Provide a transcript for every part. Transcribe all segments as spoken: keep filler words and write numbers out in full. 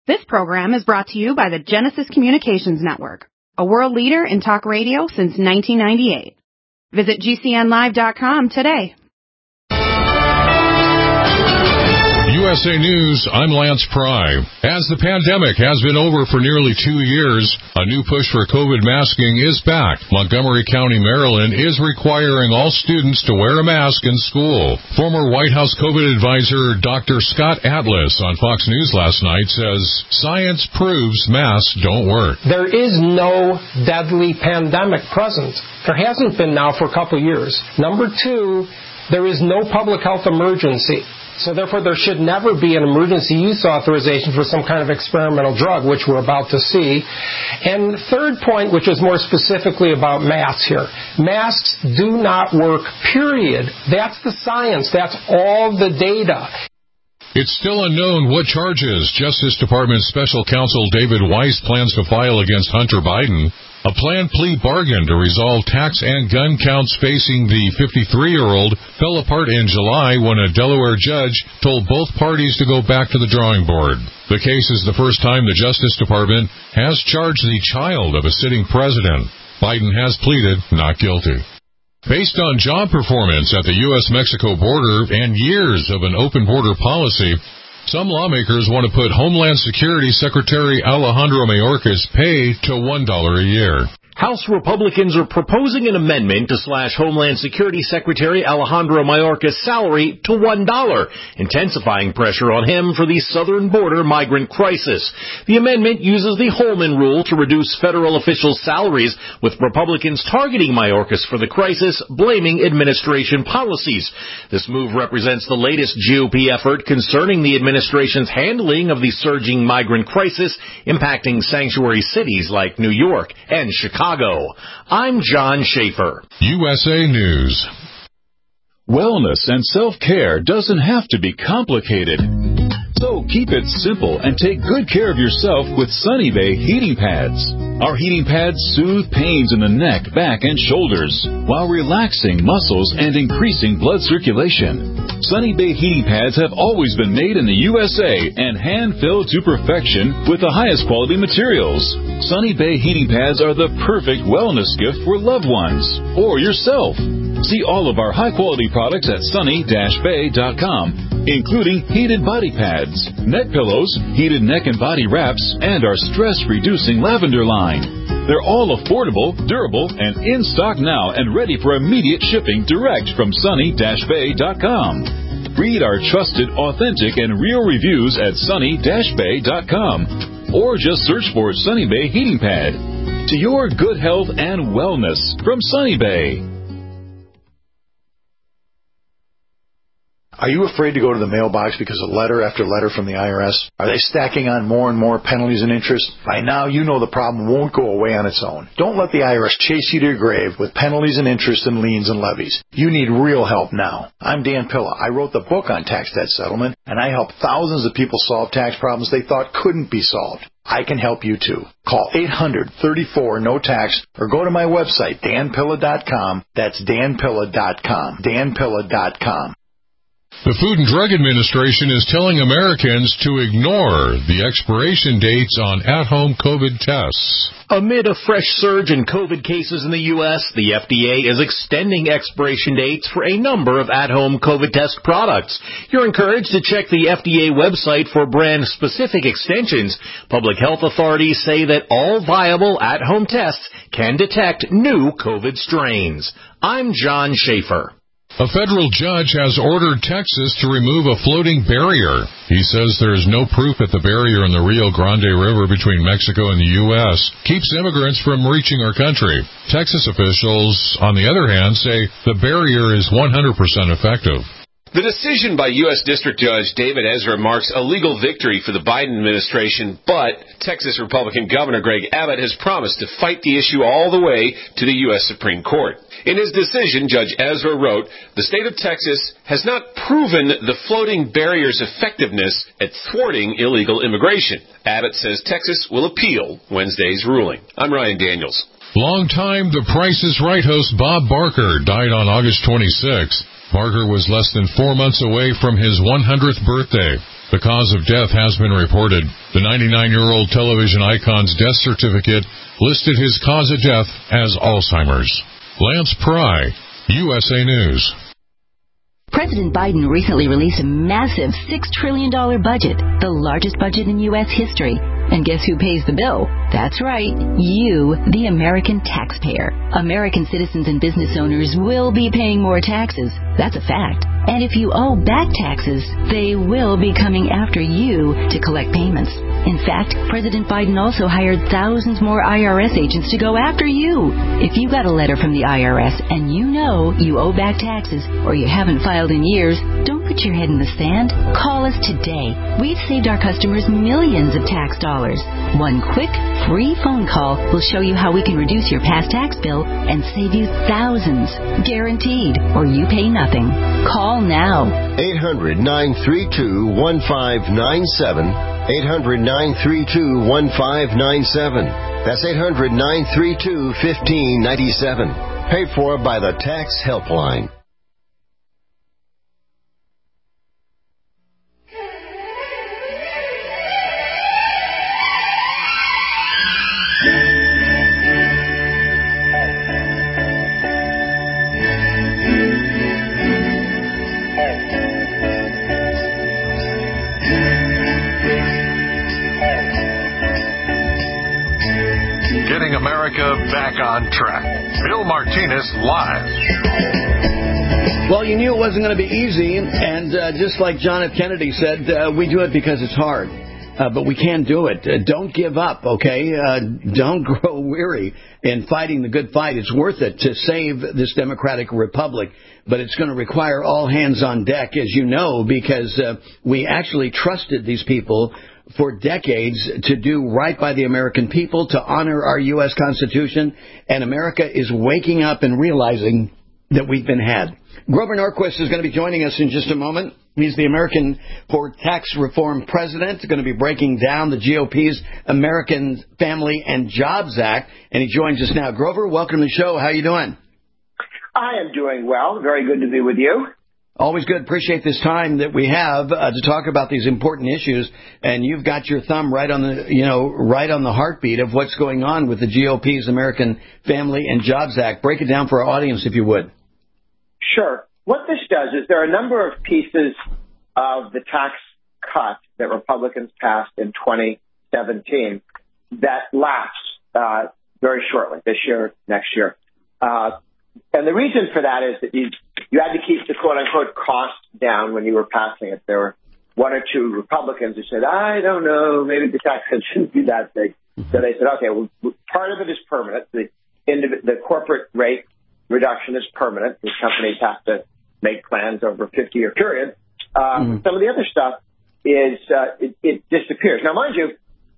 This program is brought to you by the Genesis Communications Network, a world leader in talk radio since nineteen ninety-eight. Visit G C N live dot com today. U S A News, I'm Lance Pry. As the pandemic has been over for nearly two years, a new push for COVID masking is back. Montgomery County, Maryland is requiring all students to wear a mask in school. Former White House COVID advisor Doctor Scott Atlas on Fox News last night says science proves masks don't work. There is no deadly pandemic present. There hasn't been now for a couple years. Number two, there is no public health emergency. So therefore, there should never be an emergency use authorization for some kind of experimental drug, which we're about to see. And third point, which is more specifically about masks here. Masks do not work, period. That's the science. That's all the data. It's still unknown what charges Justice Department Special Counsel David Weiss plans to file against Hunter Biden. A planned plea bargain to resolve tax and gun counts facing the fifty-three-year-old fell apart in July when a Delaware judge told both parties to go back to the drawing board. The case is the first time the Justice Department has charged the child of a sitting president. Biden has pleaded not guilty. Based on job performance at the U S Mexico border and years of an open border policy, some lawmakers want to put Homeland Security Secretary Alejandro Mayorkas' pay to one dollar a year. House Republicans are proposing an amendment to slash Homeland Security Secretary Alejandro Mayorkas' salary to one dollar, intensifying pressure on him for the southern border migrant crisis. The amendment uses the Holman Rule to reduce federal officials' salaries, with Republicans targeting Mayorkas for the crisis, blaming administration policies. This move represents the latest G O P effort concerning the administration's handling of the surging migrant crisis impacting sanctuary cities like New York and Chicago. I'm John Schaefer. U S A News. Wellness and self-care doesn't have to be complicated. So keep it simple and take good care of yourself with Sunny Bay heating pads. Our heating pads soothe pains in the neck, back, and shoulders while relaxing muscles and increasing blood circulation. Sunny Bay heating pads have always been made in the U S A and hand-filled to perfection with the highest quality materials. Sunny Bay heating pads are the perfect wellness gift for loved ones or yourself. See all of our high-quality products at sunny dash bay dot com, including heated body pads, neck pillows, heated neck and body wraps, and our stress-reducing lavender line. They're all affordable, durable, and in stock now and ready for immediate shipping direct from sunny dash bay dot com. Read our trusted, authentic, and real reviews at sunny dash bay dot com, or just search for Sunny Bay Heating Pad. To your good health and wellness from Sunny Bay. Are you afraid to go to the mailbox because of letter after letter from the I R S? Are they stacking on more and more penalties and interest? By now, you know the problem won't go away on its own. Don't let the I R S chase you to your grave with penalties and interest and liens and levies. You need real help now. I'm Dan Pilla. I wrote the book on tax debt settlement, and I help thousands of people solve tax problems they thought couldn't be solved. I can help you too. Call eight hundred, thirty-four, no tax or go to my website, dan pilla dot com. That's dan pilla dot com. dan pilla dot com. The Food and Drug Administration is telling Americans to ignore the expiration dates on at-home COVID tests. Amid a fresh surge in COVID cases in the U S, the F D A is extending expiration dates for a number of at-home COVID test products. You're encouraged to check the F D A website for brand-specific extensions. Public health authorities say that all viable at-home tests can detect new COVID strains. I'm John Schaefer. A federal judge has ordered Texas to remove a floating barrier. He says there is no proof that the barrier in the Rio Grande River between Mexico and the U S keeps immigrants from reaching our country. Texas officials, on the other hand, say the barrier is one hundred percent effective. The decision by U S District Judge David Ezra marks a legal victory for the Biden administration, but Texas Republican Governor Greg Abbott has promised to fight the issue all the way to the U S Supreme Court. In his decision, Judge Ezra wrote, "The state of Texas has not proven the floating barrier's effectiveness at thwarting illegal immigration." Abbott says Texas will appeal Wednesday's ruling. I'm Ryan Daniels. Longtime The Price is Right host Bob Barker died on August twenty-sixth. Barker was less than four months away from his one hundredth birthday. The cause of death has been reported. The ninety-nine-year-old television icon's death certificate listed his cause of death as Alzheimer's. Lance Pry, U S A News. President Biden recently released a massive six trillion dollars budget, the largest budget in U S history. And guess who pays the bill? That's right, you, the American taxpayer. American citizens and business owners will be paying more taxes. That's a fact. And if you owe back taxes, they will be coming after you to collect payments. In fact, President Biden also hired thousands more I R S agents to go after you. If you got a letter from the I R S and you know you owe back taxes or you haven't filed in years, don't put your head in the sand. Call us today. We've saved our customers millions of tax dollars. One quick, free phone call will show you how we can reduce your past tax bill and save you thousands. Guaranteed, or you pay nothing. Call now. eight hundred, nine three two, one five nine seven. eight hundred, nine three two, one five nine seven. That's eight hundred, nine three two, one five nine seven. Paid for by the Tax Helpline. Getting America back on track. Bill Martinez live. Well, you knew it wasn't going to be easy, and uh, just like John F. Kennedy said, uh, we do it because it's hard. Uh, but we can do it. Uh, don't give up, okay? Uh, don't grow weary in fighting the good fight. It's worth it to save this democratic republic, but it's going to require all hands on deck, as you know, because uh, we actually trusted these people for decades to do right by the American people, to honor our U S Constitution, and America is waking up and realizing that we've been had. Grover Norquist is going to be joining us in just a moment. He's the American for Tax Reform president, going to be breaking down the G O P's American Family and Jobs Act, and he joins us now. Grover, welcome to the show. How are you doing? I am doing well. Very good to be with you. Always good. Appreciate this time that we have uh, to talk about these important issues. And you've got your thumb right on the, you know, right on the heartbeat of what's going on with the G O P's American Family and Jobs Act. Break it down for our audience, if you would. Sure. What this does is there are a number of pieces of the tax cut that Republicans passed in twenty seventeen that lapse uh, very shortly, this year, next year. Uh, and the reason for that is that you, you had to keep the quote-unquote cost down when you were passing it. There were one or two Republicans who said, I don't know, maybe the tax cut shouldn't be that big. Mm-hmm. So they said, okay, well, part of it is permanent. The, indiv- the corporate rate reduction is permanent. These companies have to make plans over a fifty-year period. Um, mm-hmm. Some of the other stuff is uh, it, it disappears. Now, mind you,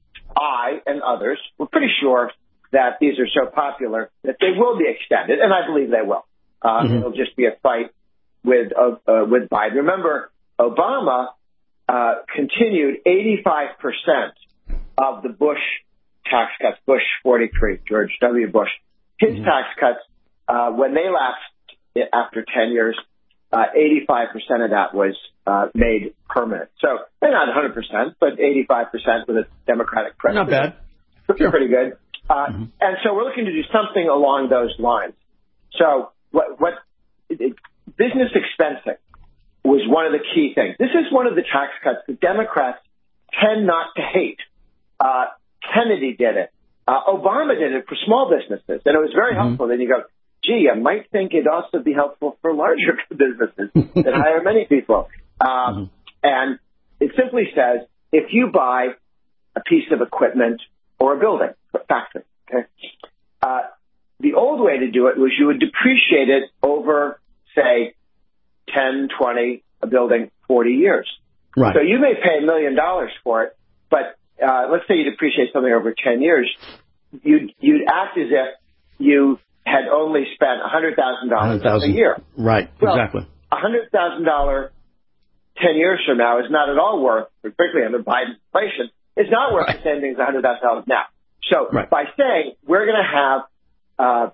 I and others were pretty sure that these are so popular that they will be extended, and I believe they will. Uh, mm-hmm. It'll just be a fight with uh, uh, with Biden. Remember, Obama uh, continued eighty-five percent of the Bush tax cuts, Bush forty-three, George W. Bush. His mm-hmm. tax cuts, uh, when they lapsed after ten years, uh, eighty-five percent of that was uh, made permanent. So they're not one hundred percent, but eighty-five percent with a Democratic president. Not bad. Sure. Pretty good. Uh, mm-hmm. And so we're looking to do something along those lines. So what, what it, business expensing was one of the key things. This is one of the tax cuts the Democrats tend not to hate. Uh, Kennedy did it. Uh, Obama did it for small businesses, and it was very mm-hmm. helpful. Then you go, gee, I might think it'd also be helpful for larger businesses that hire many people. Um, mm-hmm. And it simply says, if you buy a piece of equipment or a building, a factory, okay, uh, the old way to do it was you would depreciate it over, say, ten, twenty, a building, forty years. Right. So you may pay a million dollars for it, but uh, let's say you depreciate something over ten years, you'd, you'd act as if you had only spent one hundred thousand dollars a year. Right, well, exactly. one hundred thousand dollars ten years from now is not at all worth, particularly under Biden inflation, it's not worth right. the same thing as one hundred thousand dollars now. So right. by saying we're going to have uh,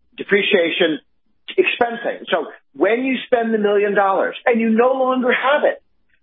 depreciation expensing. So when you spend the million dollars and you no longer have it,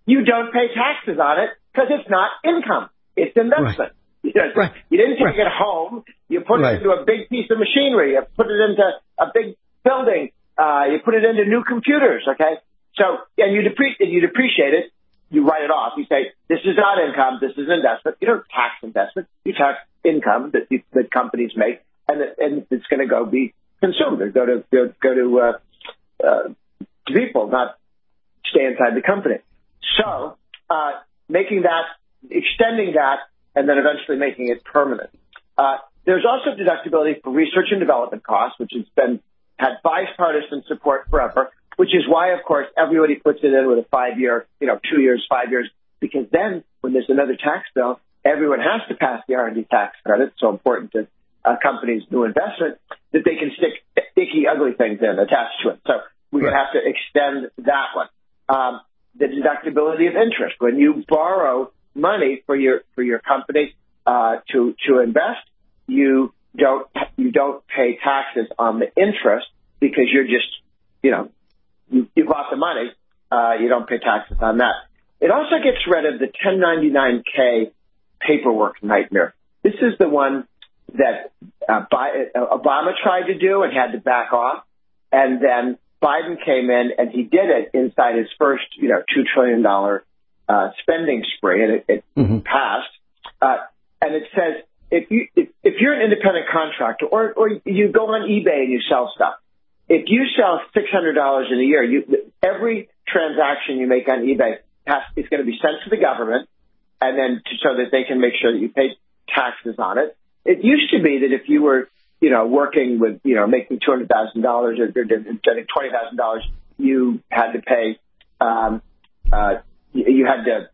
you don't pay taxes on it because it's not income. It's investment. Right. You know, right. You didn't take right. it home. You put right. it into a big piece of machinery. You put it into a big building. Uh, you put it into new computers, okay? So, and you, depre- and you depreciate it. You write it off. You say, this is not income. This is investment. You don't tax investment. You tax income that, you, that companies make, and, it, and it's going to go be consumed or go to, go, go to, uh, uh, to people, not stay inside the company. So, uh, making that, extending that, and then eventually making it permanent. Uh, there's also deductibility for research and development costs, which has been had bipartisan support forever, which is why, of course, everybody puts it in with a five-year, you know, two years, five years, because then when there's another tax bill, everyone has to pass the R and D tax credit. It's so important to uh, companies' new investment that they can stick icky, ugly things in attached to it. So we're going to have to extend that one. Um, the deductibility of interest. When you borrow money for your for your company uh, to to invest, you don't you don't pay taxes on the interest because you're just, you know, you, you bought the money. Uh, you don't pay taxes on that. It also gets rid of the ten ninety-nine K paperwork nightmare. This is the one that uh, Obama tried to do and had to back off, and then Biden came in and he did it inside his first, you know, two trillion dollars uh, spending spree, and it, it mm-hmm. passed. Uh, and it says if you if, if you're an independent contractor or or you go on eBay and you sell stuff, if you sell six hundred dollars in a year, you every transaction you make on eBay has, is going to be sent to the government, and then to, so that they can make sure that you pay taxes on it. It used to be that if you were, you know, working with, you know, making two hundred thousand dollars or getting twenty thousand dollars, you had to pay, um, uh, you had to.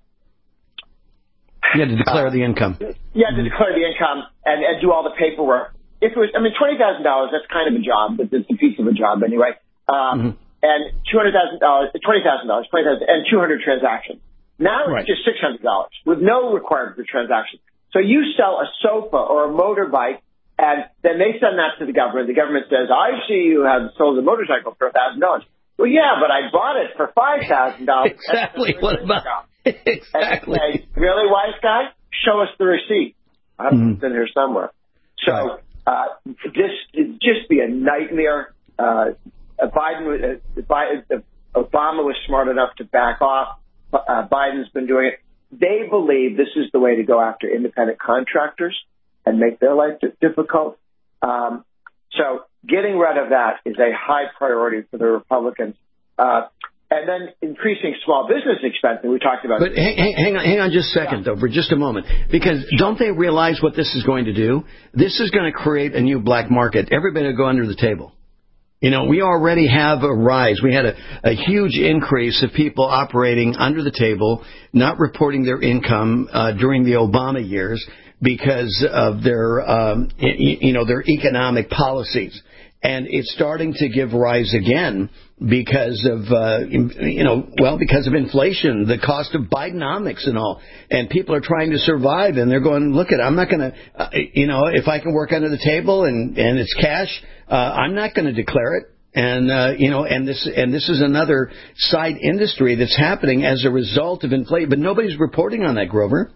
You had to declare uh, the income. You had to declare the income and, and do all the paperwork. If it was, I mean, twenty thousand dollars, that's kind of a job, but it's a piece of a job anyway. Um, mm-hmm. And two hundred thousand dollars, twenty thousand dollars, twenty thousand dollars, and two hundred transactions. Now it's right. just six hundred dollars with no requirement for transaction. So you sell a sofa or a motorbike, and then they send that to the government. The government says, I see you have sold a motorcycle for one thousand dollars. Well, yeah, but I bought it for five thousand dollars. Exactly. What about Exactly. And say, really, wise guy? Show us the receipt. I have mm-hmm. it in here somewhere. So uh, this would just be a nightmare. Uh, Biden, uh, Biden, uh, Obama was smart enough to back off. Uh, Biden's been doing it. They believe this is the way to go after independent contractors and make their life difficult. Um, so getting rid of that is a high priority for the Republicans. Uh, and then increasing small business expense, and we talked about. But hang, hang on, hang on just a second, yeah. though, for just a moment, because don't they realize what this is going to do? This is going to create a new black market. Everybody will go under the table. You know, we already have a rise. We had a, a huge increase of people operating under the table, not reporting their income uh, during the Obama years because of their, um, you know, their economic policies. And it's starting to give rise again because of, uh, you know, well, because of inflation, the cost of Bidenomics and all. And people are trying to survive, and they're going, look, it, I'm not going to, uh, you know, if I can work under the table and, and it's cash, uh, I'm not going to declare it. And, uh, you know, and this and this is another side industry that's happening as a result of inflation. But nobody's reporting on that, Grover.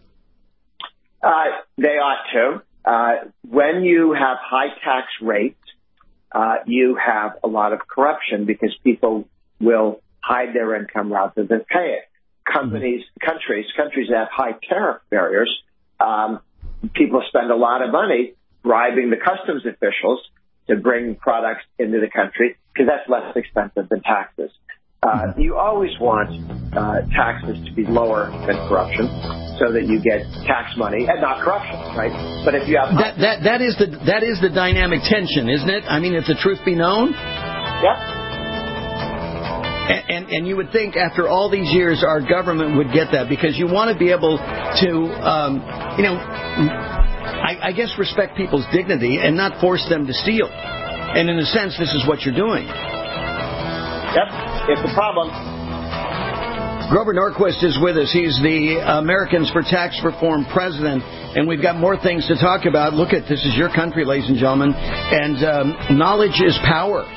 Uh, they ought to. Uh, when you have high tax rates, Uh, you have a lot of corruption because people will hide their income rather than pay it. Companies, mm-hmm. countries, countries that have high tariff barriers, um, people spend a lot of money bribing the customs officials to bring products into the country because that's less expensive than taxes. Uh, you always want uh, taxes to be lower than corruption so that you get tax money and not corruption, right? But if you have that that that is the that is the dynamic tension, isn't it? I mean, if the truth be known. Yep. And, and and you would think after all these years our government would get that because you want to be able to, um, you know, I, I guess respect people's dignity and not force them to steal. And in a sense, this is what you're doing. Yep, it's a problem. Grover Norquist is with us. He's the Americans for Tax Reform president, and we've got more things to talk about. Look at this is your country, ladies and gentlemen, and um, knowledge is power.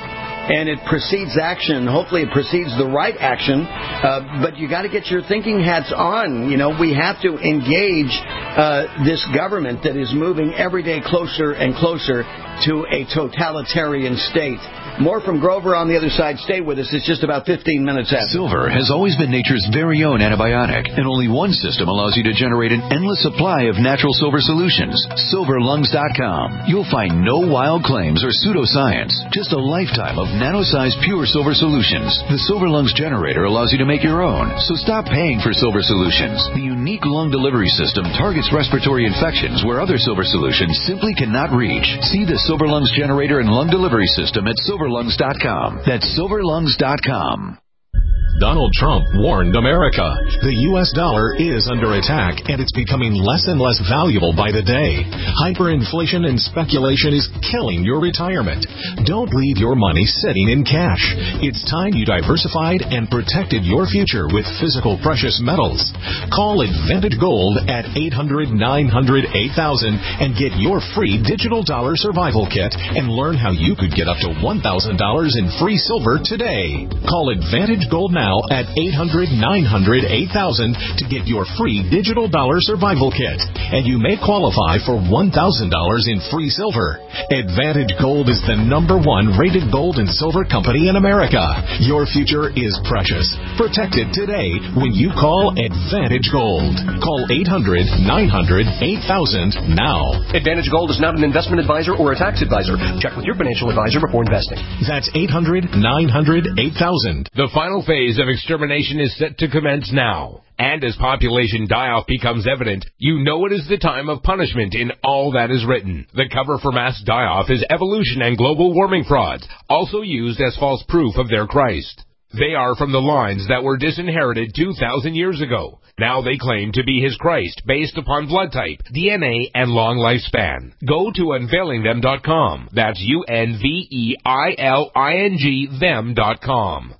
and it precedes action. Hopefully it precedes the right action, uh, but you got to get your thinking hats on. You know, we have to engage uh, this government that is moving every day closer and closer to a totalitarian state. More from Grover on the other side. Stay with us. It's just about fifteen minutes after. Silver has always been nature's very own antibiotic, and only one system allows you to generate an endless supply of natural silver solutions. silver lungs dot com. You'll find no wild claims or pseudoscience, just a lifetime of nano-sized pure silver solutions. The Silver Lungs generator allows you to make your own, so stop paying for silver solutions. The unique lung delivery system targets respiratory infections where other silver solutions simply cannot reach. See the Silver Lungs generator and lung delivery system at silver lungs dot com. That's silver lungs dot com. Donald Trump warned America. The U S dollar is under attack, and it's becoming less and less valuable by the day. Hyperinflation and speculation is killing your retirement. Don't leave your money sitting in cash. It's time you diversified and protected your future with physical precious metals. Call Advantage Gold at eight hundred, nine hundred, eight thousand and get your free digital dollar survival kit and learn how you could get up to one thousand dollars in free silver today. Call Advantage Gold now at eight hundred, nine hundred, eight thousand to get your free digital dollar survival kit, and you may qualify for one thousand dollars in free silver. Advantage Gold is the number one rated gold and silver company in America. Your future is precious. Protect it today when you call Advantage Gold. Call eight hundred, nine hundred, eight thousand now. Advantage Gold is not an investment advisor or a tax advisor. Check with your financial advisor before investing. That's eight hundred, nine hundred, eight thousand. The final phase of extermination is set to commence now. And as population die-off becomes evident, you know it is the time of punishment in all that is written. The cover for mass die-off is evolution and global warming frauds, also used as false proof of their Christ. They are from the lines that were disinherited two thousand years ago. Now they claim to be his Christ based upon blood type, D N A, and long lifespan. Go to unveiling them dot com. That's U N V E I L I N G them dot com.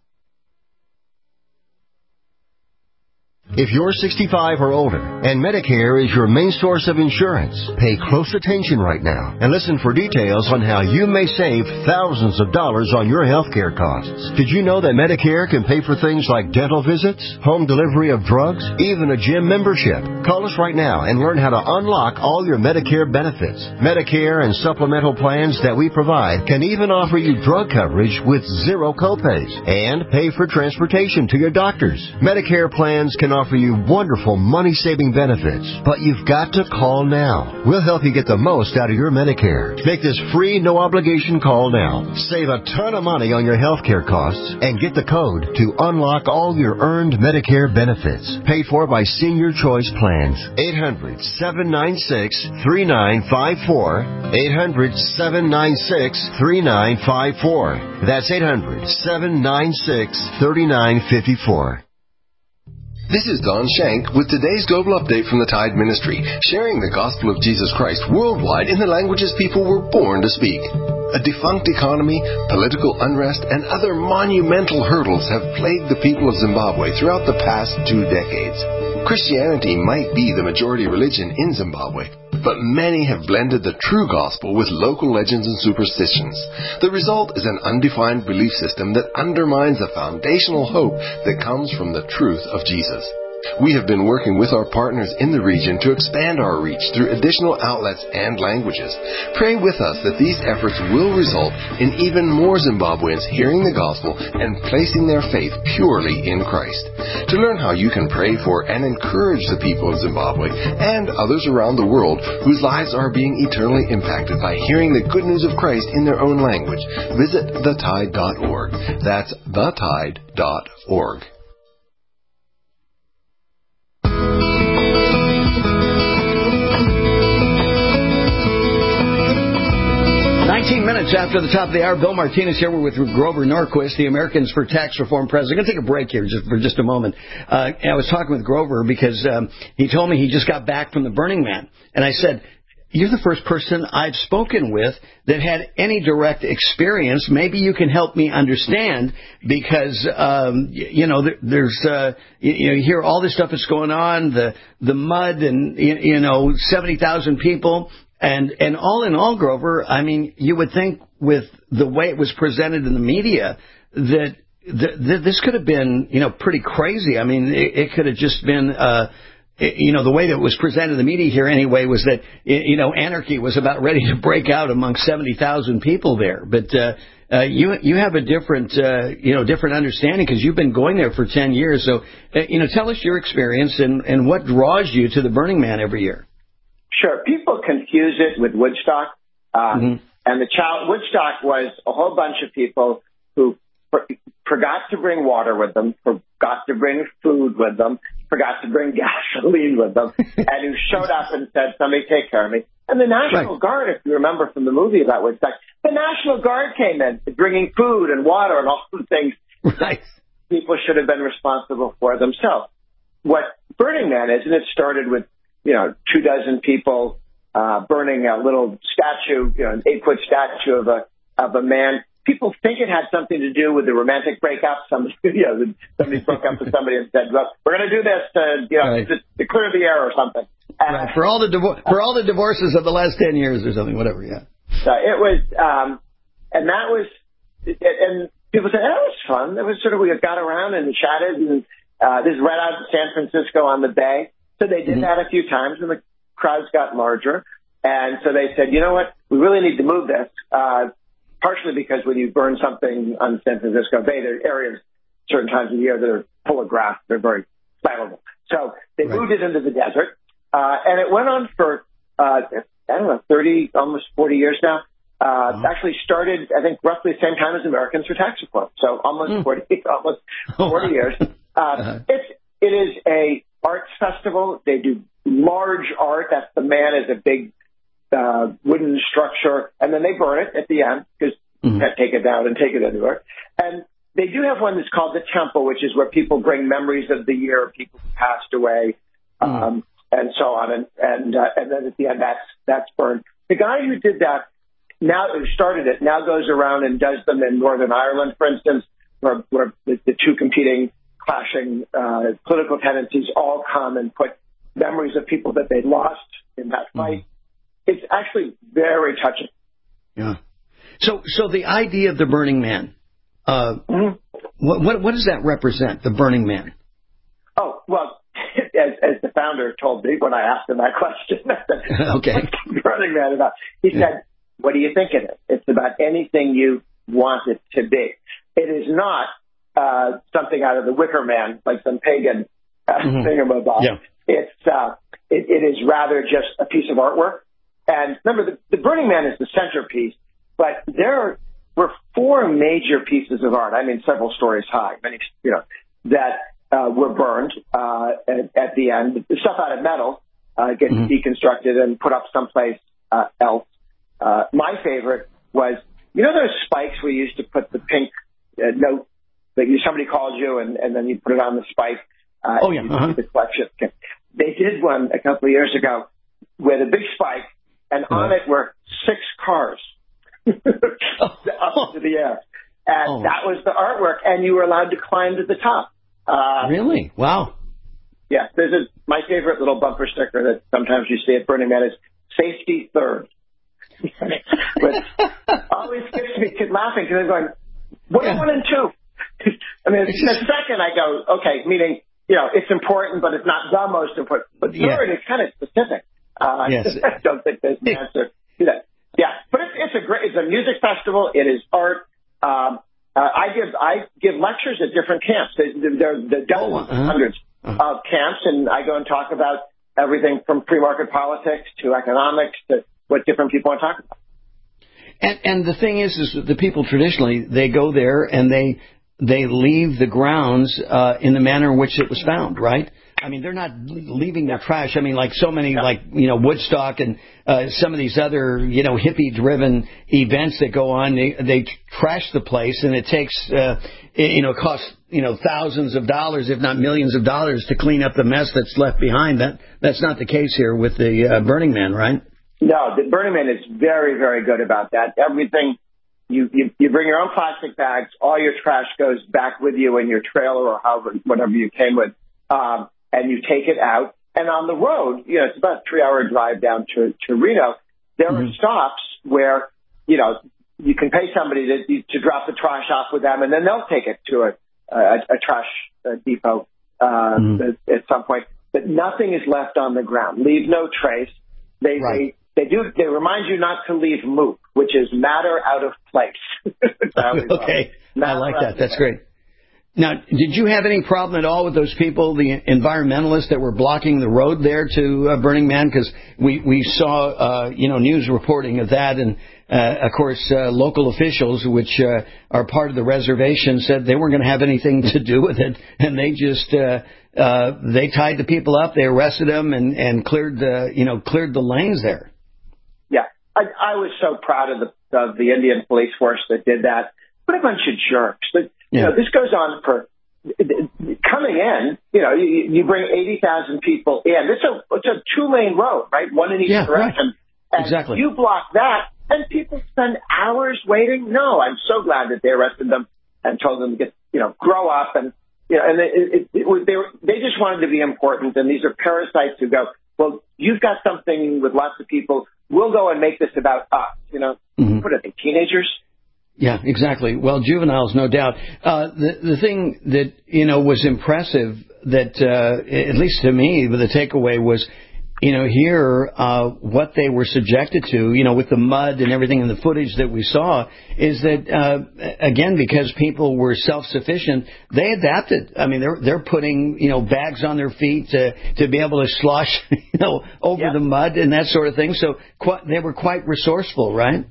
If you're sixty-five or older and Medicare is your main source of insurance, pay close attention right now and listen for details on how you may save thousands of dollars on your health care costs. Did you know that Medicare can pay for things like dental visits, home delivery of drugs, even a gym membership? Call us right now and learn how to unlock all your Medicare benefits. Medicare and supplemental plans that we provide can even offer you drug coverage with zero copays and pay for transportation to your doctors. Medicare plans can offer you wonderful money-saving benefits, but you've got to call now. We'll help you get the most out of your Medicare. Make this free, no-obligation call now. Save a ton of money on your health care costs and get the code to unlock all your earned Medicare benefits. Paid for by Senior Choice Plans. eight hundred, seven nine six, three nine five four. eight hundred, seven nine six, three nine five four. That's eight hundred, seven nine six, three nine five four. This is Don Shank with today's Global Update from the Tide Ministry, sharing the gospel of Jesus Christ worldwide in the languages people were born to speak. A defunct economy, political unrest, and other monumental hurdles have plagued the people of Zimbabwe throughout the past two decades. Christianity might be the majority religion in Zimbabwe, but many have blended the true gospel with local legends and superstitions. The result is an undefined belief system that undermines the foundational hope that comes from the truth of Jesus. We have been working with our partners in the region to expand our reach through additional outlets and languages. Pray with us that these efforts will result in even more Zimbabweans hearing the gospel and placing their faith purely in Christ. To learn how you can pray for and encourage the people of Zimbabwe and others around the world whose lives are being eternally impacted by hearing the good news of Christ in their own language, visit the tide dot org. That's the tide dot org. nineteen minutes after the top of the hour, Bill Martinez here. We're with Grover Norquist, the Americans for Tax Reform president. I'm going to take a break here just for just a moment. Uh, I was talking with Grover because um, he told me he just got back from the Burning Man. And I said, you're the first person I've spoken with that had any direct experience. Maybe you can help me understand because, um, you know, there, there's, uh, you, you know, you hear all this stuff that's going on, the, the mud and, you, you know, seventy thousand people. And and all in all, Grover, I mean, you would think with the way it was presented in the media that th- th- this could have been, you know, pretty crazy. I mean, it, it could have just been, uh, it, you know, the way that it was presented in the media here anyway was that, you know, anarchy was about ready to break out among seventy thousand people there. But uh, uh, you you have a different, uh, you know, different understanding because you've been going there for ten years. So, uh, you know, tell us your experience and, and what draws you to the Burning Man every year. Sure. People confuse it with Woodstock. Uh, mm-hmm. And the child, Woodstock was a whole bunch of people who for, forgot to bring water with them, forgot to bring food with them, forgot to bring gasoline with them, and who showed up and said, somebody take care of me. And the National right. Guard, if you remember from the movie about Woodstock, the National Guard came in bringing food and water and all the things right. people should have been responsible for themselves. What Burning Man is, and it started with you know, two dozen people uh, burning a little statue, you know, an eight-foot statue of a of a man. People think it had something to do with the romantic breakup. Somebody, you know, somebody broke up with somebody and said, "Look, we're going to do this to, you know, right. to, to clear the air or something." And, right. For all the divor- for all the divorces of the last ten years or something, whatever. Yeah. So it was, um, and that was, and people said, "Oh, it was fun." It was sort of we got around and chatted, and uh, this is right out of San Francisco on the Bay. So they did mm-hmm. that a few times, and the crowds got larger. And so they said, you know what, we really need to move this, uh, partially because when you burn something on San Francisco Bay, there are areas certain times of the year that are full of grass. They're very flammable. So they right. moved it into the desert, uh, and it went on for, uh, I don't know, thirty, almost forty years now. Uh, oh. Actually started, I think, roughly the same time as Americans for Tax Reform. So almost mm. forty, almost forty years. Uh, uh-huh. It's, it is a arts festival. They do large art. That's the man is a big uh, wooden structure, and then they burn it at the end because mm-hmm. you can't take it down and take it anywhere. And they do have one that's called the Temple, which is where people bring memories of the year, people who passed away, mm-hmm. um, and so on. And and uh, and then at the end, that's that's burned. The guy who did that now who started it now goes around and does them in Northern Ireland, for instance, where, where the, the two competing clashing uh, political tendencies all come and put memories of people that they lost in that fight. Mm-hmm. It's actually very touching. Yeah. So, so the idea of the Burning Man, uh, mm-hmm. what, what what does that represent? The Burning Man. Oh well, as, as the founder told me when I asked him that question, okay, what's the Burning Man about? He yeah. said, "What do you think it is? It's about anything you want it to be. It is not." Uh, something out of the Wicker Man, like some pagan uh, mm-hmm. thingamabob. Yeah. It's uh, it, it is rather just a piece of artwork. And remember, the, the Burning Man is the centerpiece, but there were four major pieces of art. I mean, several stories high, many you know that uh, were burned uh, at, at the end. The stuff out of metal uh, gets mm-hmm. deconstructed and put up someplace uh, else. Uh, my favorite was, you know, those spikes we used to put the pink uh, note. That you, somebody calls you and, and then you put it on the spike. Uh, oh, yeah. Uh-huh. The collection. They did one a couple of years ago with a big spike, and uh-huh. on it were six cars up into the air. And oh. that was the artwork, and you were allowed to climb to the top. Uh, really? Wow. Yeah. There's a, my favorite little bumper sticker that sometimes you see at Burning Man is safety third. But always gets me laughing because I'm going, what yeah. are one and two? I mean, the second I go, okay, meaning, you know, it's important, but it's not the most important. But third, yeah. it's kind of specific. Uh, yes. I don't think there's an answer to that. Yeah, but it's, it's a great, it's a music festival. It is art. Um, uh, I give I give lectures at different camps. There, there are the dozens, oh, uh-huh. hundreds uh-huh. of camps, and I go and talk about everything from free market politics to economics to what different people want to talk about. And and the thing is, is the people traditionally they go there and they. They leave the grounds uh, in the manner in which it was found, right? I mean, they're not leaving their trash. I mean, like so many, like, you know, Woodstock and uh, some of these other, you know, hippie-driven events that go on, they, they trash the place, and it takes, uh, it, you know, costs, you know, thousands of dollars, if not millions of dollars, to clean up the mess that's left behind. That That's not the case here with the uh, Burning Man, right? No, the Burning Man is very, very good about that. Everything... You, you you bring your own plastic bags. All your trash goes back with you in your trailer or however, whatever you came with, um, and you take it out. And on the road, you know, it's about a three-hour drive down to, to Reno. There mm-hmm. are stops where, you know, you can pay somebody to, to drop the trash off with them, and then they'll take it to a, a, a trash uh, depot uh, mm-hmm. at, at some point. But nothing is left on the ground. Leave no trace. They, right. they they do. They remind you not to leave moot, which is matter out of place. Okay, I like that. That's great. Now, did you have any problem at all with those people, the environmentalists that were blocking the road there to uh, Burning Man? Because we, we saw, uh, you know, news reporting of that. And, uh, of course, uh, local officials, which uh, are part of the reservation, said they weren't going to have anything to do with it. And they just, uh, uh, they tied the people up. They arrested them and, and cleared the, you know, cleared the lanes there. Yeah, I, I was so proud of the, of the Indian police force that did that. What a bunch of jerks. But, you know, this goes on for coming in. You know, you, you bring eighty thousand people in. It's a it's a two lane road, right? One in each yeah, direction. Right. And exactly. You block that, and people spend hours waiting. No, I'm so glad that they arrested them and told them to get, you know, grow up, and you know, and it, it, it was they were, they just wanted to be important. And these are parasites who go, well, you've got something with lots of people. We'll go and make this about us. You know, mm-hmm. What are they, teenagers? Yeah, exactly. Well, juveniles, no doubt. Uh, the the thing that, you know, was impressive that, uh, at least to me, the takeaway was, you know, here, uh, what they were subjected to, you know, with the mud and everything in the footage that we saw is that, uh, again, because people were self-sufficient, they adapted. I mean, they're, they're putting, you know, bags on their feet to, to be able to slosh, you know, over yeah. the mud and that sort of thing. So quite, they were quite resourceful, right?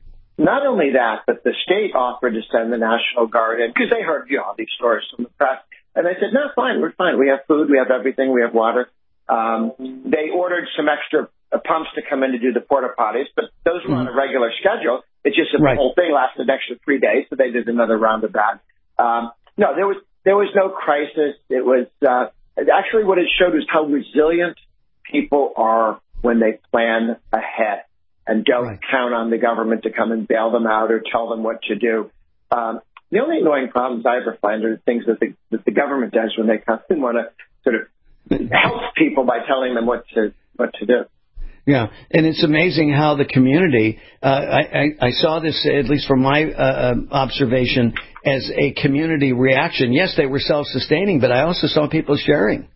Not only that, but the state offered to send the National Guard in because they heard, you know, all these stories from the press. And they said, no, fine, we're fine. We have food, we have everything, we have water. Um, they ordered some extra uh, pumps to come in to do the porta potties, but those were mm-hmm. on a regular schedule. It's just that right. the whole thing lasted an extra three days, so they did another round of that. Um, no, there was there was no crisis. It was uh, actually what it showed was how resilient people are when they plan ahead and don't right. count on the government to come and bail them out or tell them what to do. Um, the only annoying problems I ever find are things that the, that the government does when they come and want to sort of help people by telling them what to what to do. Yeah, and it's amazing how the community, uh, I, I, I saw this, at least from my uh, observation, as a community reaction. Yes, they were self-sustaining, but I also saw people sharing.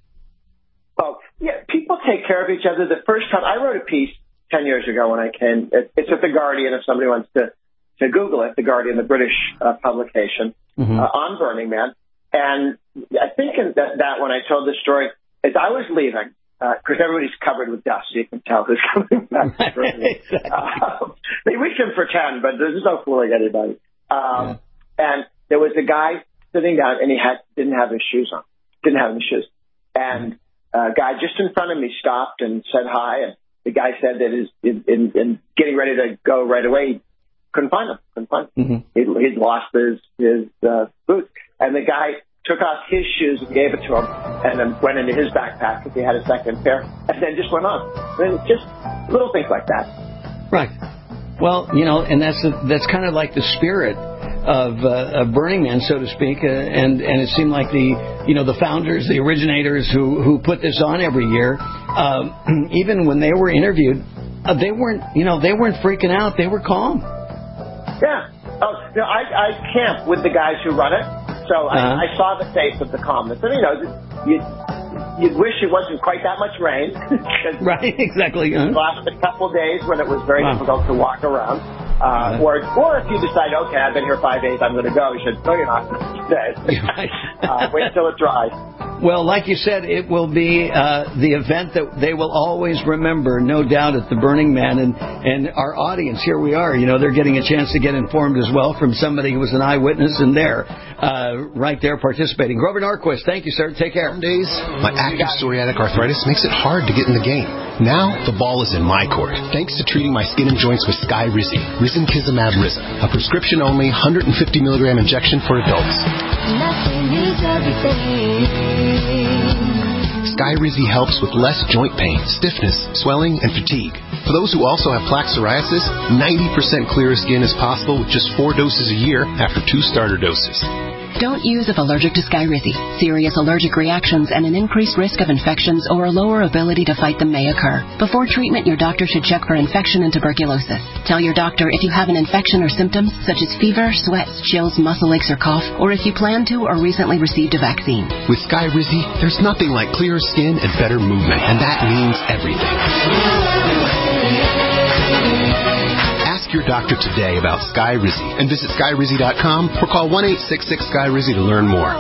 Well, yeah, people take care of each other. The first time I wrote a piece ten years ago when I came, it's at The Guardian if somebody wants to, to Google it, The Guardian, the British uh, publication, mm-hmm. uh, on Burning Man. And I think in that, that when I told the story, as I was leaving, because uh, everybody's covered with dust, so you can tell who's coming back. exactly. uh, we can pretend, but there's no fooling anybody. Um, yeah. And there was a guy sitting down, and he had didn't have his shoes on, didn't have any shoes. And a guy just in front of me stopped and said hi, and the guy said that his, in, in, in getting ready to go right away, couldn't find him. Couldn't find him. Mm-hmm. He'd, he'd lost his, his uh, boots. And the guy took off his shoes and gave it to him and then went into his backpack because he had a second pair and then just went on. And just little things like that. Right. Well, you know, and that's the, that's kind of like the spirit of, uh, of Burning Man, so to speak. Uh, and, and it seemed like the, you know, the founders, the originators who, who put this on every year, um, even when they were interviewed, uh, they weren't, you know, they weren't freaking out. They were calm. Yeah. Oh, you know, I, I camp with the guys who run it. So I, uh-huh. I saw the face of the calmness. And, you know, you, you'd wish it wasn't quite that much rain. Right, exactly. Uh-huh. It lasted a couple of days when it was very wow. difficult to walk around. Uh, uh-huh. or, or if you decide, okay, I've been here five days, I'm going to go, you should, no, you're not. Right. uh, wait until it dries. Well, like you said, it will be uh, the event that they will always remember, no doubt, at the Burning Man. And, and our audience, here we are, you know, they're getting a chance to get informed as well from somebody who was an eyewitness and there, uh, right there participating. Grover Norquist, thank you, sir. Take care. Some days, my active psoriatic arthritis makes it hard to get in the game. Now, the ball is in my court, thanks to treating my skin and joints with Skyrizi, Risankizumab Riza, a prescription-only one hundred fifty milligram injection for adults. Nothing is everything. Skyrizi helps with less joint pain, stiffness, swelling, and fatigue. For those who also have plaque psoriasis, ninety percent clearer skin is possible with just four doses a year after two starter doses. Don't use if allergic to Skyrizi. Serious allergic reactions and an increased risk of infections or a lower ability to fight them may occur. Before treatment, your doctor should check for infection and tuberculosis. Tell your doctor if you have an infection or symptoms such as fever, sweats, chills, muscle aches, or cough, or if you plan to or recently received a vaccine. With Skyrizi, there's nothing like clearer skin and better movement, and that means everything. Ask your doctor today about Skyrizi and visit Skyrizi dot com or call one eight six six Skyrizi to learn more.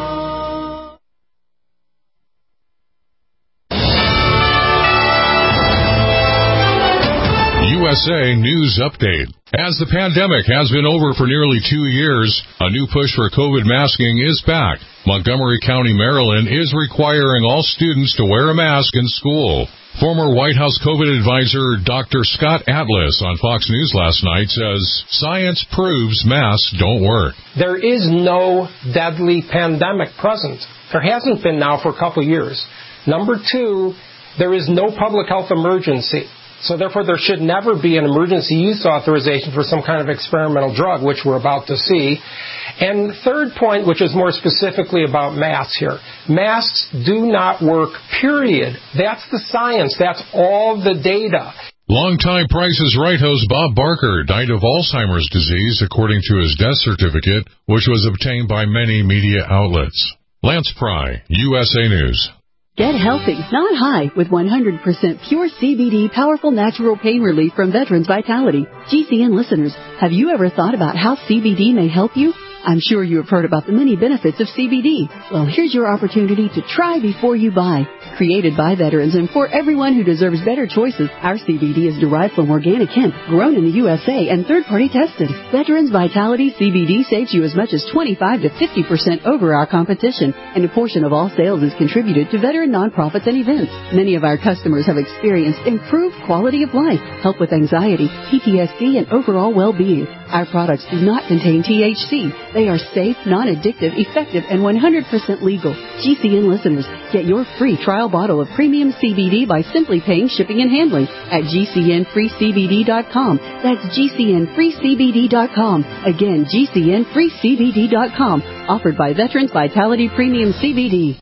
U S A News Update. As the pandemic has been over for nearly two years, a new push for COVID masking is back. Montgomery County, Maryland is requiring all students to wear a mask in school. Former White House COVID advisor Doctor Scott Atlas on Fox News last night says science proves masks don't work. There is no deadly pandemic present. There hasn't been now for a couple of years. Number two, there is no public health emergency. So therefore, there should never be an emergency use authorization for some kind of experimental drug, which we're about to see. And third point, which is more specifically about masks here. Masks do not work, period. That's the science. That's all the data. Longtime Price is Right host Bob Barker died of Alzheimer's disease, according to his death certificate, which was obtained by many media outlets. Lance Pry, U S A News. Get healthy, not high, with one hundred percent pure C B D powerful natural pain relief from Veterans Vitality. G C N listeners, have you ever thought about how C B D may help you? I'm sure you have heard about the many benefits of C B D. Well, here's your opportunity to try before you buy. Created by veterans and for everyone who deserves better choices, our C B D is derived from organic hemp, grown in the U S A, and third-party tested. Veterans Vitality C B D saves you as much as twenty-five to fifty percent over our competition, and a portion of all sales is contributed to veteran nonprofits and events. Many of our customers have experienced improved quality of life, help with anxiety, P T S D, and overall well-being. Our products do not contain T H C. They are safe, non-addictive, effective, and one hundred percent legal. G C N listeners, get your free trial bottle of premium C B D by simply paying shipping and handling at G C N free C B D dot com. That's G C N free C B D dot com. Again, G C N free C B D dot com. Offered by Veterans Vitality Premium C B D.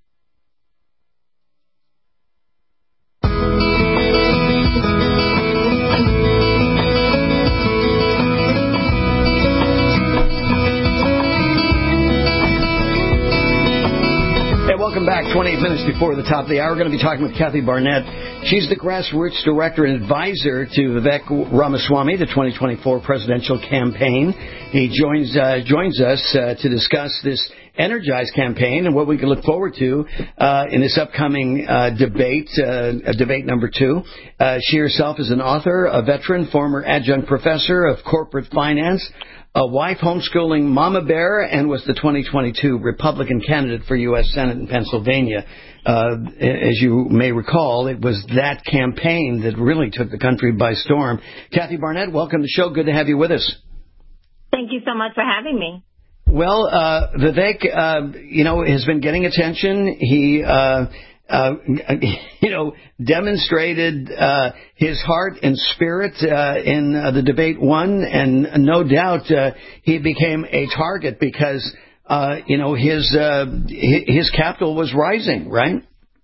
Welcome back. twenty-eight minutes before the top of the hour. We're going to be talking with Kathy Barnett. She's the grassroots director and advisor to Vivek Ramaswamy, the twenty twenty-four presidential campaign. He joins uh, joins us uh, to discuss this Energize campaign and what we can look forward to uh, in this upcoming uh, debate, uh, debate number two. Uh, she herself is an author, a veteran, former adjunct professor of corporate finance, a wife homeschooling mama bear, and was the twenty twenty-two Republican candidate for U S Senate in Pennsylvania. Uh, as you may recall, it was that campaign that really took the country by storm. Kathy Barnett, welcome to the show. Good to have you with us. Thank you so much for having me. Well, uh, Vivek, uh, you know, has been getting attention. He, uh, uh, you know, demonstrated uh, his heart and spirit uh, in uh, the debate one, and no doubt uh, he became a target because, uh, you know, his uh, his capital was rising, right?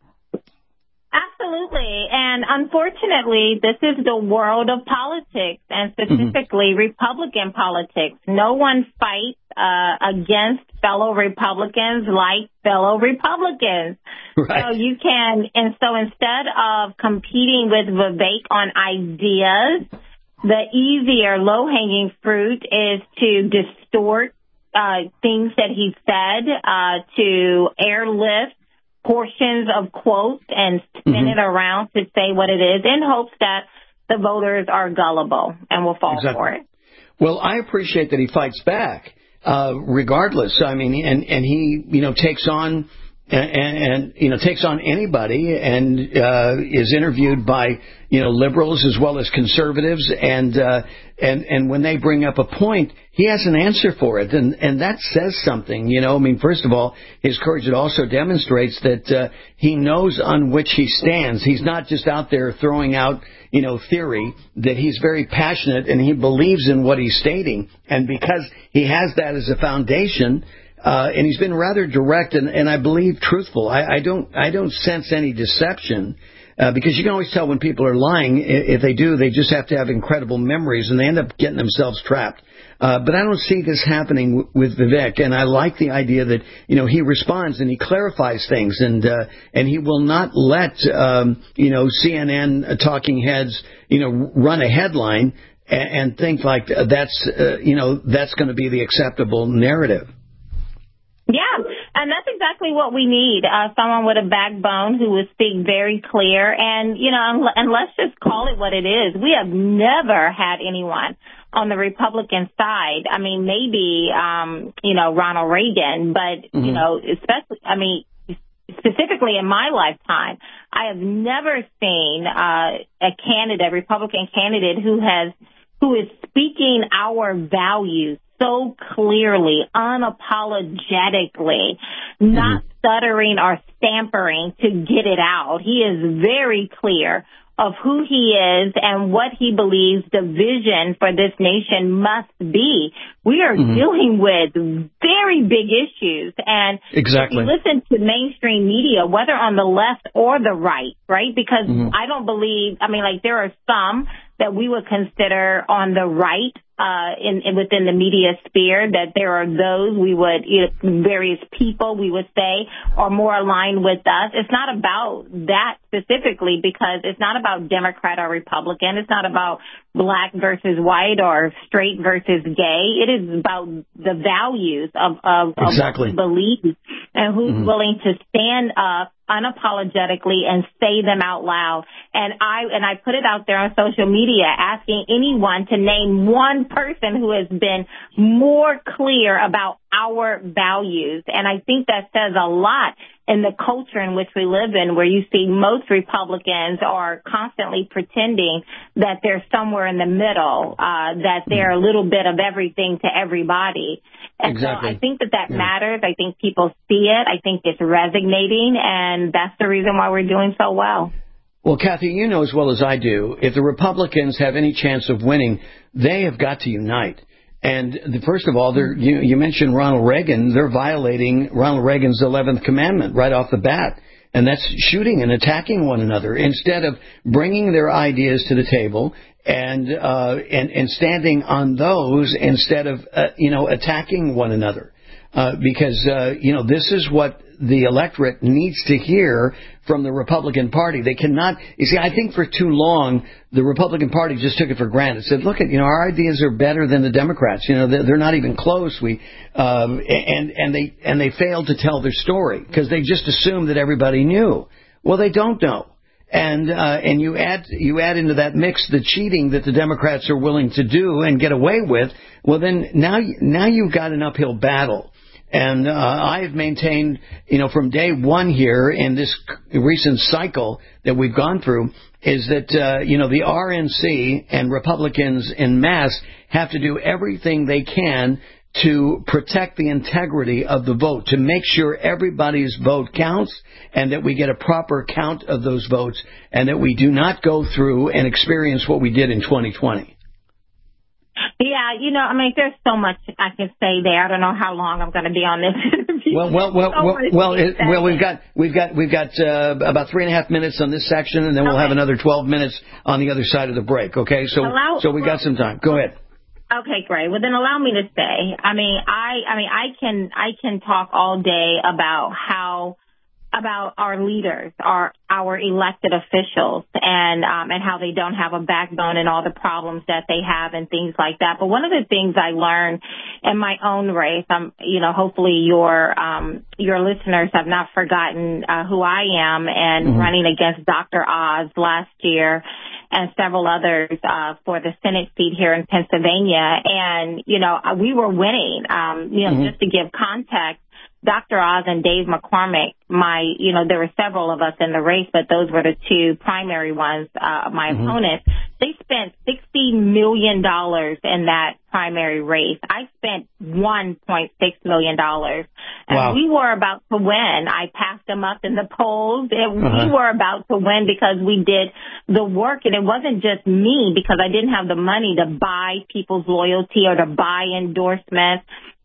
Absolutely. And unfortunately, this is the world of politics, and specifically mm-hmm. Republican politics. No one fights uh, against fellow Republicans like fellow Republicans. Right. So you can, and so instead of competing with Vivek on ideas, the easier low-hanging fruit is to distort uh, things that he said, uh, to airlift portions of quotes and spin mm-hmm. it around to say what it is in hopes that the voters are gullible and will fall exactly. for it. Well, I appreciate that he fights back, uh, regardless. I mean, and, and he, you know, takes on and, and you know takes on anybody and uh, is interviewed by you know liberals as well as conservatives, and uh, and and when they bring up a point, he has an answer for it, and and that says something. You know, I mean, first of all, his courage. It also demonstrates that uh, he knows on which he stands. He's not just out there throwing out you know theory. That he's very passionate and he believes in what he's stating, and because he has that as a foundation. uh, and he's been rather direct and, and I believe truthful. I, I don't I don't sense any deception. Uh, because you can always tell when people are lying. If they do, they just have to have incredible memories, and they end up getting themselves trapped. Uh, but I don't see this happening w- with Vivek, and I like the idea that, you know, he responds and he clarifies things, and uh, and he will not let, um, you know, C N N uh, talking heads, you know, run a headline and, and think like that's, uh, you know, that's going to be the acceptable narrative. Yeah, and that's exactly what we need, uh, someone with a backbone who will speak very clear. And, you know, and, and let's just call it what it is. We have never had anyone on the Republican side. I mean, maybe, um, you know, Ronald Reagan, but, mm-hmm. you know, especially, I mean, specifically in my lifetime, I have never seen uh, a candidate, Republican candidate, who has who is speaking our values so clearly, unapologetically, not mm-hmm. stuttering or stampering to get it out. He is very clear of who he is and what he believes the vision for this nation must be. We are mm-hmm. dealing with very big issues. And exactly. if you listen to mainstream media, whether on the left or the right, right? Because mm-hmm. I don't believe, I mean, like there are some that we would consider on the right uh, in, in within the media sphere, that there are those we would, you know, various people we would say are more aligned with us. It's not about that specifically, because it's not about Democrat or Republican. It's not about black versus white or straight versus gay. It is about the values of, of, exactly. of what we believe and who's mm-hmm. willing to stand up unapologetically and say them out loud. And I and I put it out there on social media, asking anyone to name one person who has been more clear about our values. And I think that says a lot in the culture in which we live in, where you see most Republicans are constantly pretending that they're somewhere in the middle, uh, that they're a little bit of everything to everybody. And exactly. so I think that that yeah. matters. I think people see it. I think it's resonating, and that's the reason why we're doing so well. Well, Kathy, you know as well as I do, if the Republicans have any chance of winning, they have got to unite. And the, first of all, you, you mentioned Ronald Reagan. They're violating Ronald Reagan's eleventh commandment right off the bat. And that's shooting and attacking one another instead of bringing their ideas to the table and uh, and, and standing on those instead of, uh, you know, attacking one another. Uh, because, uh, you know, this is what the electorate needs to hear from the Republican Party. They cannot, you see, I think for too long, the Republican Party just took it for granted. Said, look, at, you know, our ideas are better than the Democrats. You know, they're, they're not even close. We, um, and, and they, and they failed to tell their story because they just assumed that everybody knew. Well, they don't know. And, uh, and you add, you add into that mix the cheating that the Democrats are willing to do and get away with. Well, then now, now you've got an uphill battle. And uh, I have maintained, you know, from day one here in this recent cycle that we've gone through, is that, uh, you know, the R N C and Republicans en masse have to do everything they can to protect the integrity of the vote, to make sure everybody's vote counts and that we get a proper count of those votes and that we do not go through and experience what we did in twenty twenty. Yeah, you know, I mean, there's so much I can say there. I don't know how long I'm going to be on this interview. Well, well, well, so well, well, it, well, we've got, we've got, we've got uh, about three and a half minutes on this section, and then we'll okay. have another twelve minutes on the other side of the break. Okay, so, allow, so we've got some time. Go ahead. Okay, great. Well, then allow me to say, I mean, I, I mean, I can, I can talk all day about how. about our leaders, our our elected officials, and um, and how they don't have a backbone and all the problems that they have and things like that. But one of the things I learned in my own race, um, you know, hopefully your um, your listeners have not forgotten uh, who I am, and mm-hmm. running against Doctor Oz last year and several others uh, for the Senate seat here in Pennsylvania. And, you know, we were winning, um, you know, mm-hmm. just to give context. Doctor Oz and Dave McCormick, my, you know, there were several of us in the race, but those were the two primary ones, uh, my mm-hmm. opponents. They spent sixty million dollars in that primary race. I spent one point six million dollars. And wow. we were about to win. I passed them up in the polls. It, uh-huh. We were about to win because we did the work. And it wasn't just me, because I didn't have the money to buy people's loyalty or to buy endorsements.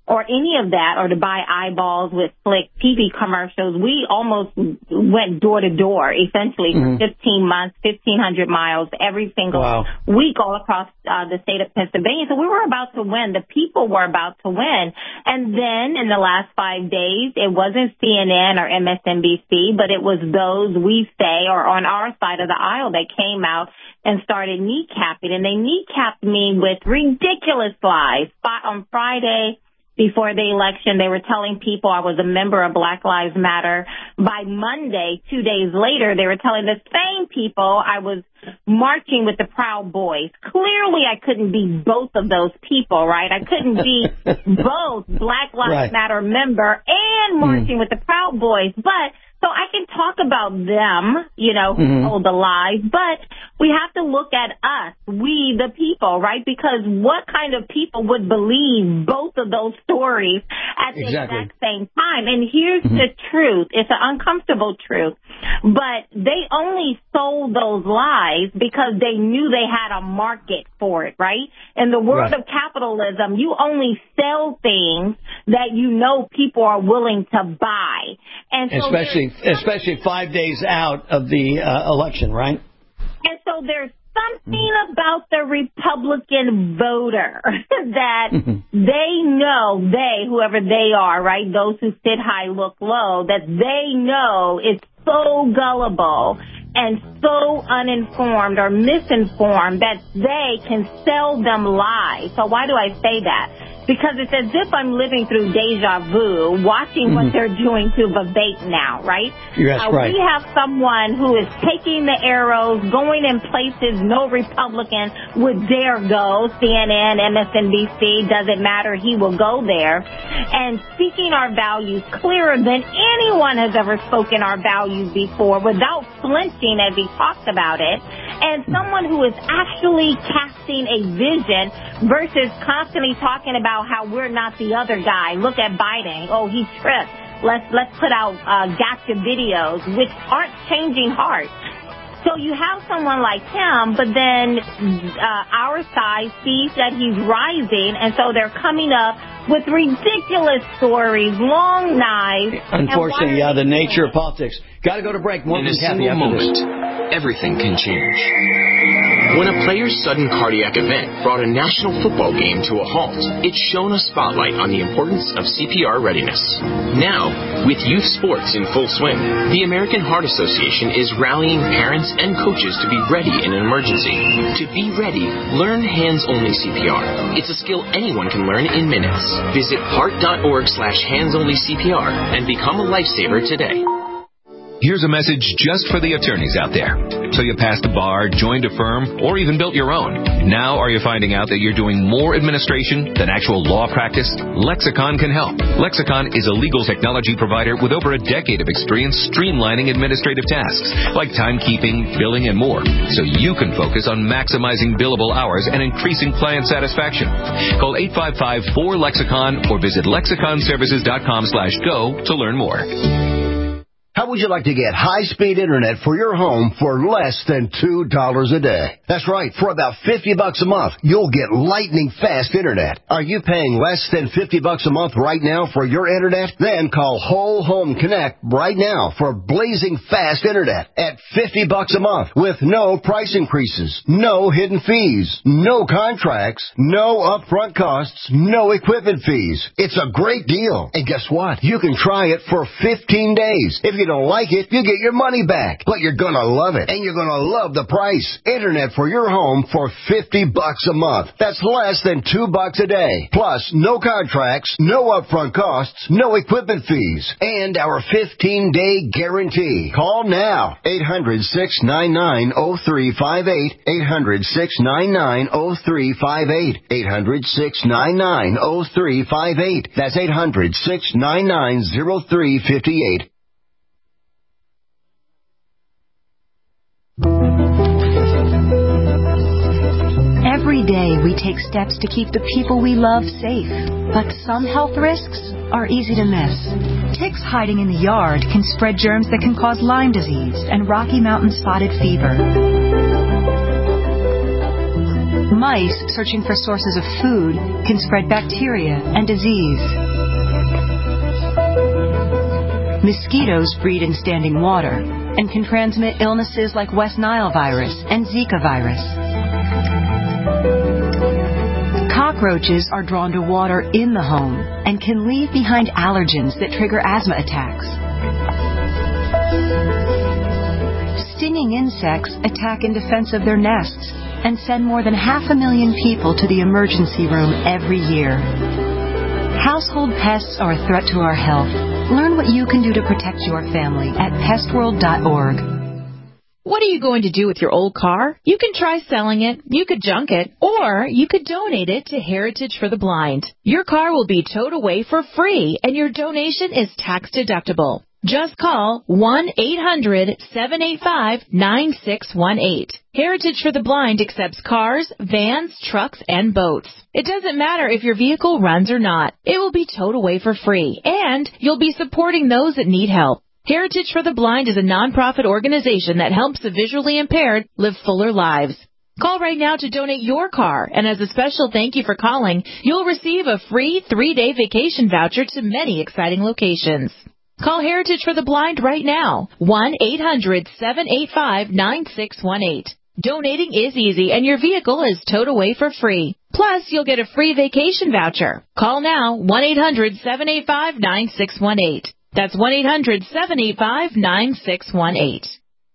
or any of that, or to buy eyeballs with slick T V commercials. We almost went door to door, essentially, for mm-hmm. fifteen months, fifteen hundred miles, every single wow. week all across uh, the state of Pennsylvania. So we were about to win. The people were about to win. And then in the last five days, it wasn't C N N or M S N B C, but it was those we say or on our side of the aisle that came out and started kneecapping. And they kneecapped me with ridiculous lies. On Friday, before the election, they were telling people I was a member of Black Lives Matter. By Monday, two days later, they were telling the same people I was marching with the Proud Boys. Clearly, I couldn't be both of those people, right? I couldn't be both Black Lives right. Matter member and marching mm. with the Proud Boys. But so I can talk about them, you know, who mm-hmm. told the lies, but we have to look at us, we the people, right? Because what kind of people would believe both of those stories at the exactly. exact same time? And here's mm-hmm. the truth. It's an uncomfortable truth. But they only sold those lies because they knew they had a market for it, right? In the world right. of capitalism, you only sell things that you know people are willing to buy. And so especially especially five days out of the uh, election, right? And so there's something about the Republican voter that they know, they, whoever they are, right, those who sit high, look low, that they know is so gullible and so uninformed or misinformed that they can sell them lies. So why do I say that? Because it's as if I'm living through deja vu, watching mm-hmm. what they're doing to the vape now, right? Yes, uh, right. We have someone who is taking the arrows, going in places no Republican would dare go. C N N, M S N B C, doesn't matter. He will go there. And speaking our values clearer than anyone has ever spoken our values before without flinching as he talks about it. And someone who is actually casting a vision versus constantly talking about how we're not the other guy. Look at Biden. Oh, he tripped. Let's let's put out uh, gotcha videos, which aren't changing hearts. So you have someone like him, but then uh, our side sees that he's rising, and so they're coming up with ridiculous stories, long knives. Unfortunately, yeah, the nature of politics. Got to go to break. More In a single moment, everything can change. When a player's sudden cardiac event brought a national football game to a halt, it shone a spotlight on the importance of C P R readiness. Now, with youth sports in full swing, the American Heart Association is rallying parents and coaches to be ready in an emergency. To be ready, learn hands-only C P R. It's a skill anyone can learn in minutes. Visit heart.org slash hands-only C P R and become a lifesaver today. Here's a message just for the attorneys out there. So you passed the bar, joined a firm, or even built your own. Now are you finding out that you're doing more administration than actual law practice? Lexicon can help. Lexicon is a legal technology provider with over a decade of experience streamlining administrative tasks like timekeeping, billing, and more, so you can focus on maximizing billable hours and increasing client satisfaction. Call eight five five, four, lexicon or visit lexicon services dot com slash go to learn more. How would you like to get high-speed internet for your home for less than two dollars a day? That's right. For about fifty bucks a month, you'll get lightning-fast internet. Are you paying less than fifty bucks a month right now for your internet? Then call Whole Home Connect right now for blazing fast internet at fifty bucks a month with no price increases, no hidden fees, no contracts, no upfront costs, no equipment fees. It's a great deal. And guess what? You can try it for fifteen days. If you don't like it, you get your money back. But you're gonna love it, and you're gonna love the price. Internet for your home for fifty bucks a month. That's less than two bucks a day. Plus, no contracts, no upfront costs, no equipment fees, and our fifteen-day guarantee. Call now. eight hundred, six nine nine, oh three five eight. eight hundred, six nine nine, oh three five eight. eight hundred, six nine nine, oh three five eight. That's eight hundred, six nine nine, oh three five eight. Every day we take steps to keep the people we love safe, but some health risks are easy to miss. Ticks hiding in the yard can spread germs that can cause Lyme disease and Rocky Mountain spotted fever. Mice searching for sources of food can spread bacteria and disease. Mosquitoes breed in standing water and can transmit illnesses like West Nile virus and Zika virus. Cockroaches are drawn to water in the home and can leave behind allergens that trigger asthma attacks. Stinging insects attack in defense of their nests and send more than half a million people to the emergency room every year. Household pests are a threat to our health. Learn what you can do to protect your family at pest world dot org. What are you going to do with your old car? You can try selling it, you could junk it, or you could donate it to Heritage for the Blind. Your car will be towed away for free, and your donation is tax deductible. Just call one eight hundred seven eight five nine six one eight. Heritage for the Blind accepts cars, vans, trucks, and boats. It doesn't matter if your vehicle runs or not. It will be towed away for free, and you'll be supporting those that need help. Heritage for the Blind is a nonprofit organization that helps the visually impaired live fuller lives. Call right now to donate your car, and as a special thank you for calling, you'll receive a free three-day vacation voucher to many exciting locations. Call Heritage for the Blind right now, one eight hundred seven eight five nine six one eight. Donating is easy, and your vehicle is towed away for free. Plus, you'll get a free vacation voucher. Call now, one eight hundred seven eight five nine six one eight. That's one eight hundred seven eight five nine six one eight.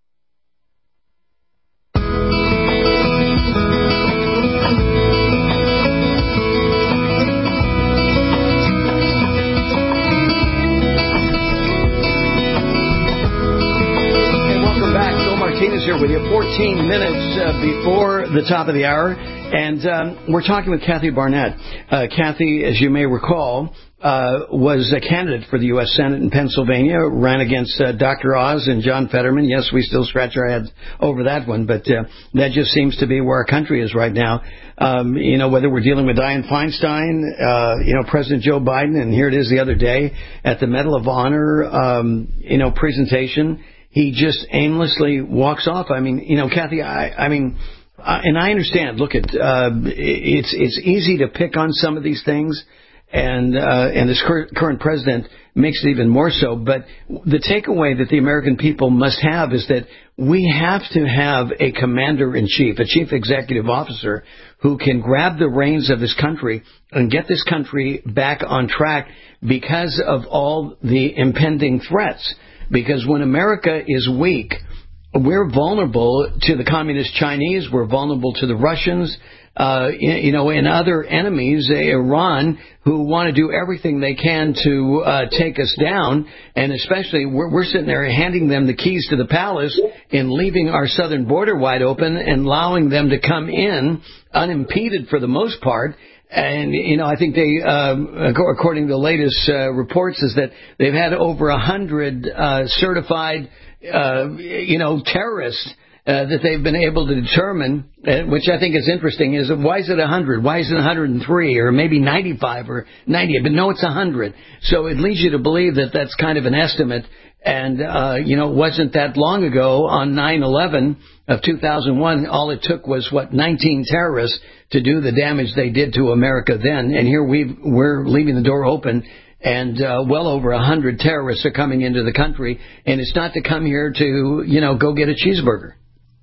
Martinez here with you, fourteen minutes uh, before the top of the hour, and um, we're talking with Kathy Barnett. Uh, Kathy, as you may recall, uh, was a candidate for the U S Senate in Pennsylvania, ran against uh, Doctor Oz and John Fetterman. Yes, we still scratch our heads over that one, but uh, that just seems to be where our country is right now. Um, you know, whether we're dealing with Dianne Feinstein, uh, you know, President Joe Biden, and here it is the other day at the Medal of Honor, um, you know, presentation. He just aimlessly walks off. I mean, you know, Kathy, I, I mean, uh, and I understand. Look, at uh, it's it's easy to pick on some of these things, and uh, and this cur- current president makes it even more so. But the takeaway that the American people must have is that we have to have a commander-in-chief, a chief executive officer, who can grab the reins of this country and get this country back on track because of all the impending threats. Because when America is weak, we're vulnerable to the communist Chinese, we're vulnerable to the Russians, uh, you know, and other enemies, Iran, who want to do everything they can to uh, take us down. And especially, we're, we're sitting there handing them the keys to the palace and leaving our southern border wide open and allowing them to come in unimpeded for the most part. And, you know, I think they, um, according to the latest uh, reports, is that they've had over a hundred uh, certified, uh, you know, terrorists uh, that they've been able to determine, uh, which I think is interesting, is why is it a hundred? Why is it one hundred three or maybe ninety-five or ninety? But no, it's a hundred. So it leads you to believe that that's kind of an estimate. And, uh, you know, it wasn't that long ago on nine eleven of two thousand one, all it took was, what, nineteen terrorists to do the damage they did to America then. And here we've, we're leaving the door open, and uh, well over one hundred terrorists are coming into the country. And it's not to come here to, you know, go get a cheeseburger.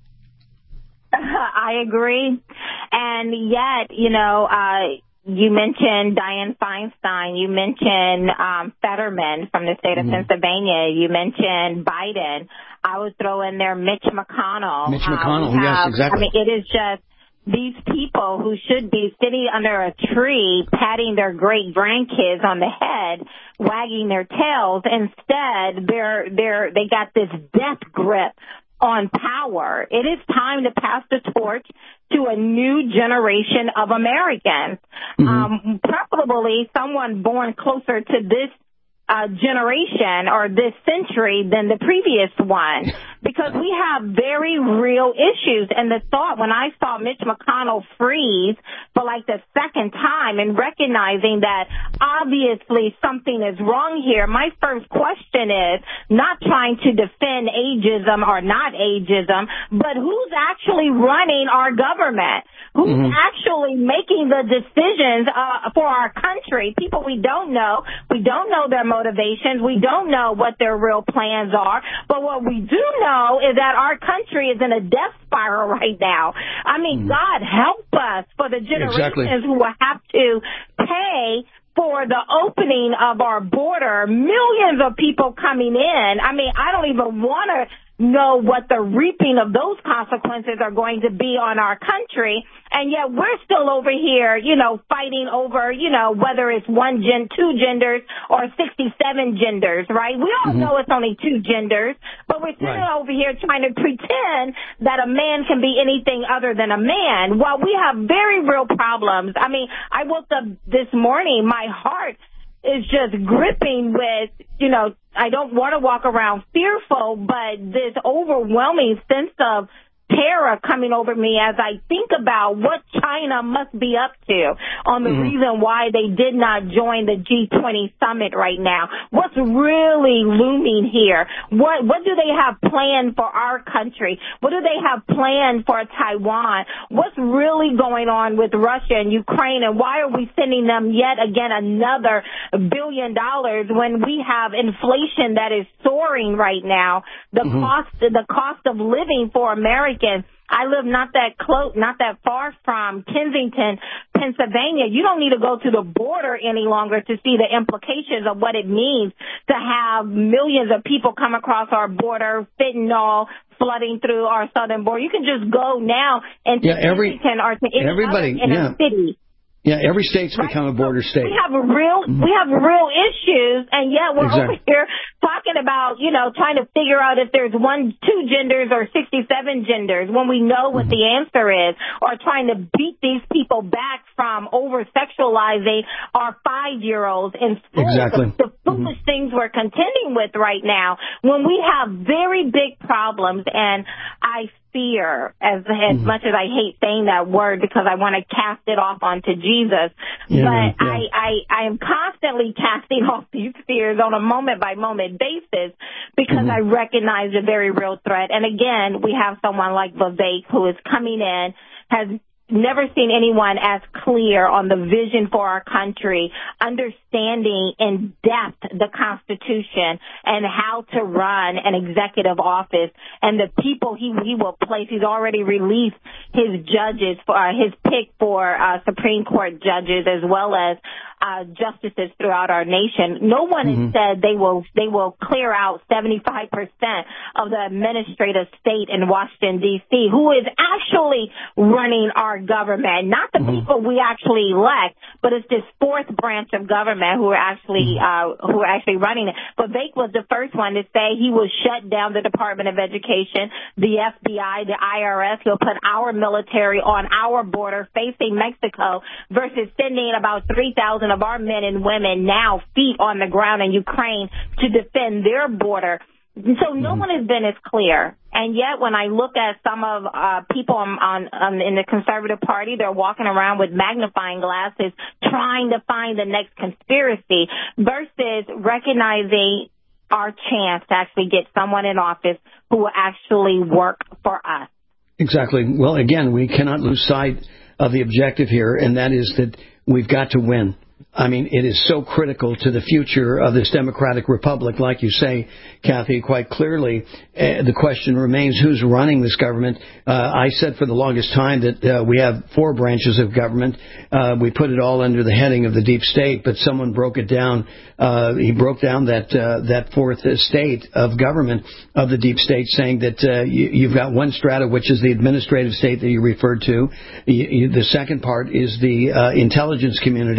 I agree. And yet, you know, uh, you mentioned Dianne Feinstein. You mentioned um, Fetterman from the state of mm-hmm. Pennsylvania. You mentioned Biden. I would throw in there Mitch McConnell. Mitch McConnell, uh, have, yes, exactly. I mean, it is just these people who should be sitting under a tree patting their great grandkids on the head, wagging their tails. Instead, they're they're they got this death grip on power. It is time to pass the torch to a new generation of Americans, mm-hmm. um, preferably someone born closer to this uh, generation or this century than the previous one. because we have very real issues. And the thought when I saw Mitch McConnell freeze for like the second time and recognizing that obviously something is wrong here, my first question is not trying to defend ageism or not ageism, but who's actually running our government? Who's mm-hmm. actually making the decisions uh, for our country? People we don't know. We don't know their motivations. We don't know what their real plans are. But what we do know is that our country is in a death spiral right now. I mean, mm-hmm. God help us for the generations exactly. who will have to pay for the opening of our border, millions of people coming in. I mean, I don't even want to know what the reaping of those consequences are going to be on our country. And yet we're still over here, you know, fighting over, you know, whether it's one gen, two genders or sixty-seven genders, right? We all mm-hmm. know it's only two genders, but we're still right. over here trying to pretend that a man can be anything other than a man. While we have very real problems. I mean, I woke up this morning, my heart is just gripping with, you know, I don't want to walk around fearful, but this overwhelming sense of terror coming over me as I think about what China must be up to on the mm-hmm. reason why they did not join the G twenty summit right now. What's really looming here? What what do they have planned for our country? What do they have planned for Taiwan? What's really going on with Russia and Ukraine, and why are we sending them yet again another billion dollars when we have inflation that is soaring right now? The mm-hmm. cost the cost of living for Americans. I live not that close, not that far from Kensington, Pennsylvania. You don't need to go to the border any longer to see the implications of what it means to have millions of people come across our border, fentanyl flooding through our southern border. You can just go now into yeah, every, Kensington or to any everybody, other inner yeah. city. Yeah, every state's right? become a border state. We have real, we have real issues, and yet we're exactly. over here talking about, you know, trying to figure out if there's one, two genders or sixty-seven genders when we know what mm-hmm. the answer is, or trying to beat these people back from over-sexualizing our five-year-olds in school. Exactly. The, the foolish mm-hmm. things we're contending with right now when we have very big problems, and I fear, as as mm-hmm. much as I hate saying that word because I want to cast it off onto Jesus, yeah, but yeah. I, I, I am constantly casting off these fears on a moment-by-moment basis because mm-hmm. I recognize a very real threat. And again, we have someone like Vivek who is coming in, has never seen anyone as clear on the vision for our country, understanding in depth the Constitution and how to run an executive office and the people he he will place. He's already released his judges, for uh, his pick for uh, Supreme Court judges as well as uh, justices throughout our nation. No one mm-hmm. has said they will they will clear out seventy-five percent of the administrative state in Washington, D C, who is actually running our government, not the mm-hmm. people we actually elect, but it's this fourth branch of government who are actually uh, who are actually running it. But Vivek was the first one to say he will shut down the Department of Education, the F B I, the I R S. He'll put our military on our border facing Mexico versus sending about three thousand of our men and women now feet on the ground in Ukraine to defend their border. So no one has been as clear. And yet when I look at some of uh, people on, on, on in the Conservative Party, they're walking around with magnifying glasses trying to find the next conspiracy versus recognizing our chance to actually get someone in office who will actually work for us. Exactly. Well, again, we cannot lose sight of the objective here, and that is that we've got to win. I mean, it is so critical to the future of this democratic republic. Like you say, Kathy, quite clearly, uh, the question remains who's running this government. Uh, I said for the longest time that uh, we have four branches of government. Uh, we put it all under the heading of the deep state, but someone broke it down. Uh, he broke down that uh, that fourth state of government of the deep state, saying that uh, you, you've got one strata, which is the administrative state that you referred to. You, you, the second part is the uh, intelligence community,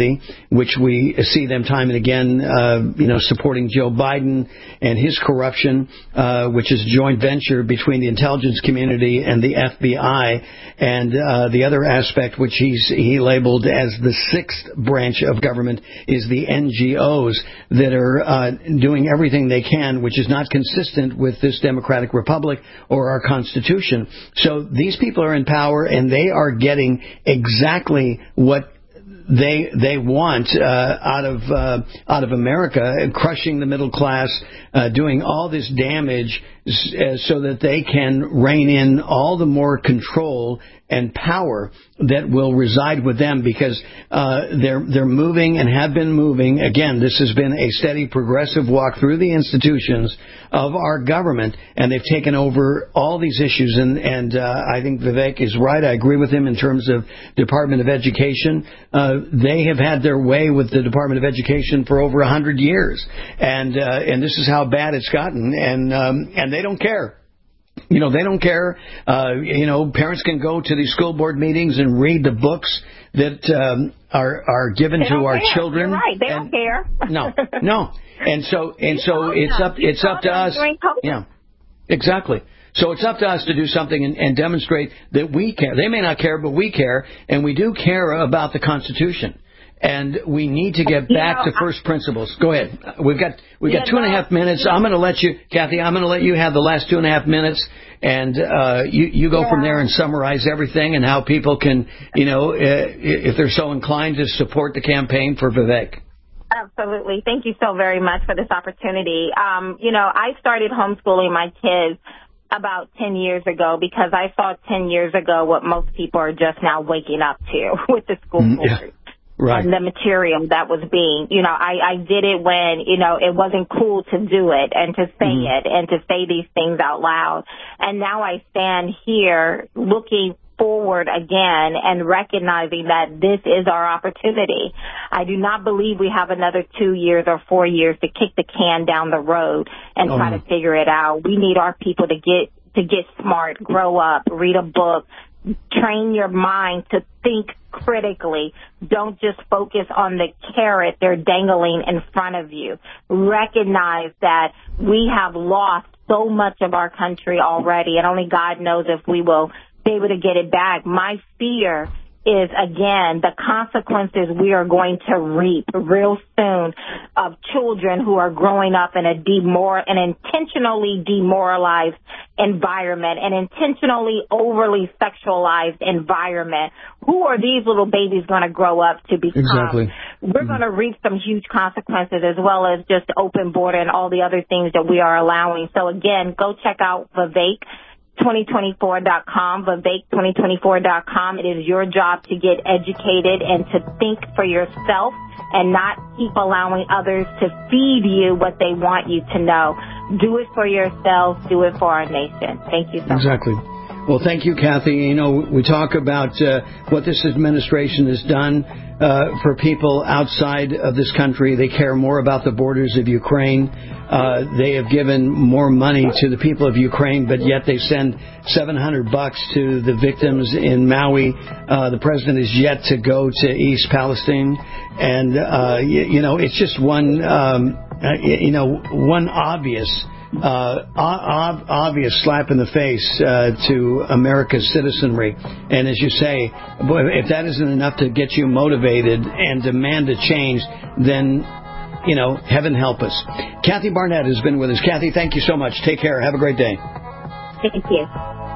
which we see them time and again, uh, you know, supporting Joe Biden and his corruption, uh, which is a joint venture between the intelligence community and the F B I, and uh, the other aspect, which he's he labeled as the sixth branch of government, is the N G Os that are uh, doing everything they can, which is not consistent with this democratic republic or our Constitution. So these people are in power, and they are getting exactly what they they want uh, out of uh, out of America, crushing the middle class, uh, doing all this damage so that they can rein in all the more control and power that will reside with them, because uh, they're they're moving and have been moving. Again, this has been a steady, progressive walk through the institutions of our government, and they've taken over all these issues. And and uh, I think Vivek is right. I agree with him in terms of Department of Education. Uh, they have had their way with the Department of Education for over a hundred years, and uh, and this is how bad it's gotten. And um, and they don't care. You know, they don't care. Uh, you know, parents can go to these school board meetings and read the books that um, are are given they to our care. children. You're right. They and, don't care. no, no. And so and so it's up it's up to us. Yeah, exactly. So it's up to us to do something and, and demonstrate that we care. They may not care, but we care, and we do care about the Constitution. And we need to get back you know, to first I, principles. Go ahead. We've got we've got two and a half minutes. I'm going to let you, Kathy. I'm going to let you have the last two and a half minutes, and uh, you you go yeah. from there and summarize everything and how people can, you know, uh, if they're so inclined, to support the campaign for Vivek. Absolutely. Thank you so very much for this opportunity. Um, you know, I started homeschooling my kids about ten years ago because I saw ten years ago what most people are just now waking up to with the school board. Mm, yeah. Right. And the material that was being, you know, I, I did it when, you know, it wasn't cool to do it and to say mm. it and to say these things out loud. And now I stand here looking forward again and recognizing that this is our opportunity. I do not believe we have another two years or four years to kick the can down the road and oh. try to figure it out. We need our people to get to get smart, grow up, read a book, train your mind to think critically. Don't just focus on the carrot they're dangling in front of you. Recognize that we have lost so much of our country already, and only God knows if we will be able to get it back. My fear is, again, the consequences we are going to reap real soon of children who are growing up in a demor- an intentionally demoralized environment, an intentionally overly sexualized environment. Who are these little babies going to grow up to become? Exactly. We're mm-hmm. going to reap some huge consequences, as well as just open border and all the other things that we are allowing. So, again, go check out Vivek twenty twenty-four dot com, Vivek twenty twenty-four dot com. It is your job to get educated and to think for yourself and not keep allowing others to feed you what they want you to know. Do it for yourself. Do it for our nation. Thank you so exactly. much. Well, thank you, Kathy. You know, we talk about uh, what this administration has done uh, for people outside of this country. They care more about the borders of Ukraine. Uh, they have given more money to the people of Ukraine, but yet they send seven hundred bucks to the victims in Maui. Uh, the president is yet to go to East Palestine. And, uh, you, you know, it's just one, um, uh, you know, one obvious Uh, ob- obvious slap in the face uh, to America's citizenry. And as you say, if that isn't enough to get you motivated and demand a change, then, you know, heaven help us. Kathy Barnett has been with us. Kathy, thank you so much. Take care. Have a great day. Thank you.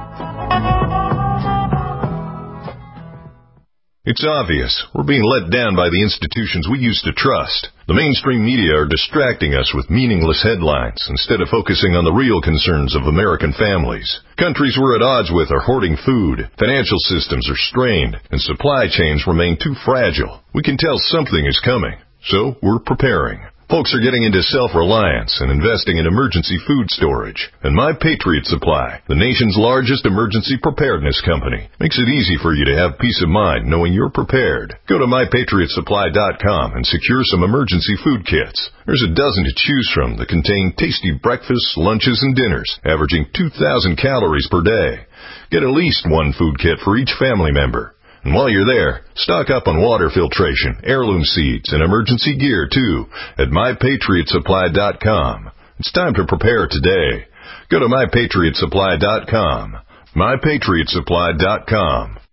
It's obvious. We're being let down by the institutions we used to trust. The mainstream media are distracting us with meaningless headlines instead of focusing on the real concerns of American families. Countries we're at odds with are hoarding food, financial systems are strained, and supply chains remain too fragile. We can tell something is coming, so we're preparing. Folks are getting into self-reliance and investing in emergency food storage. And My Patriot Supply, the nation's largest emergency preparedness company, makes it easy for you to have peace of mind knowing you're prepared. Go to my patriot supply dot com and secure some emergency food kits. There's a dozen to choose from that contain tasty breakfasts, lunches, and dinners, averaging two thousand calories per day. Get at least one food kit for each family member. And while you're there, stock up on water filtration, heirloom seeds, and emergency gear, too, at my patriot supply dot com. It's time to prepare today. Go to my patriot supply dot com. my patriot supply dot com.